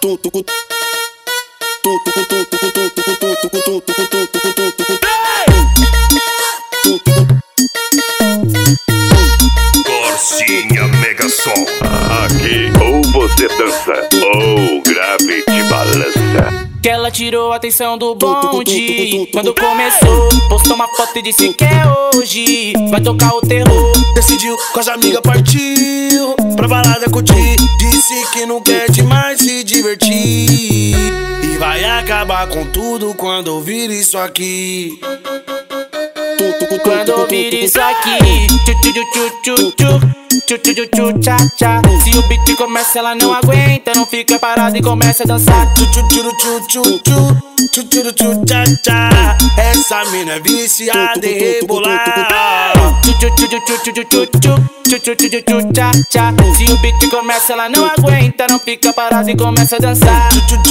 Corsinha Mega Som. Aqui ou você dança ou grave te balança. Que ela tirou a atenção do bonde quando começou, postou uma foto e disse que é hoje vai tocar o terror. Decidiu com as amigas, partiu pra balada curtir. Disse que não quer demais se divertir e vai acabar com tudo quando ouvir isso aqui. Quando ouvir isso aqui, tchu tcha. Se o beat começa, ela não aguenta, não fica parada e começa a dançar. Tchu tcha. Essa mina é viciada em rebolar. Tchu tcha. Se o beat começa, ela não aguenta, não fica parada e começa a dançar.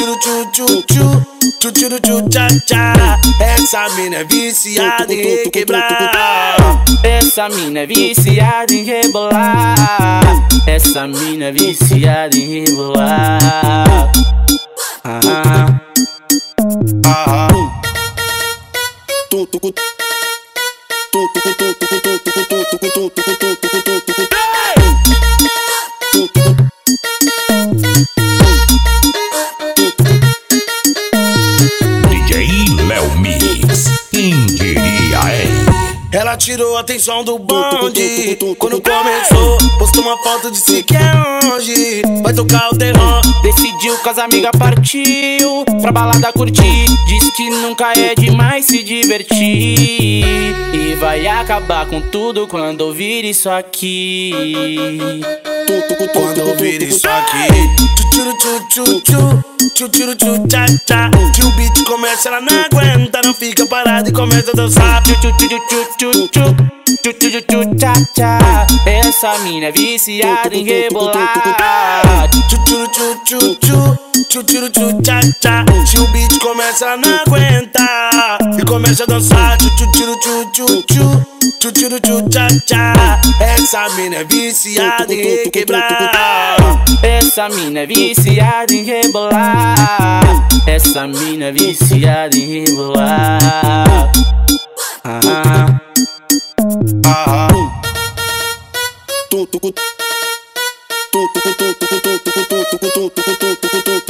Tchu tcha. Essa mina é viciada em requebrar. Essa mina é viciada em rebolar. Essa mina é viciada em rebolar. DJ Léo Mix, quem diria, hein? Ela tirou a atenção do bonde quando começou, postou uma foto, disse que é hoje vai tocar o terror. Decidiu com as amigas, partiu pra balada curtir. Diz que nunca é demais se divertir e vai acabar com tudo quando ouvir isso aqui. Quando ouvir isso aqui, tchu tcha. Que o beat começa, ela não aguenta, não fica parada e começa a dançar. Tchu tcha. Essa mina é viciada em rebolar. Tchu tcha. Se o beat começa, ela não aguenta e começa a dançar. Tchu tcha. Essa mina é viciada em requebrar. Essa mina é viciada em rebolar. Essa mina é viciada em rebolar. Tu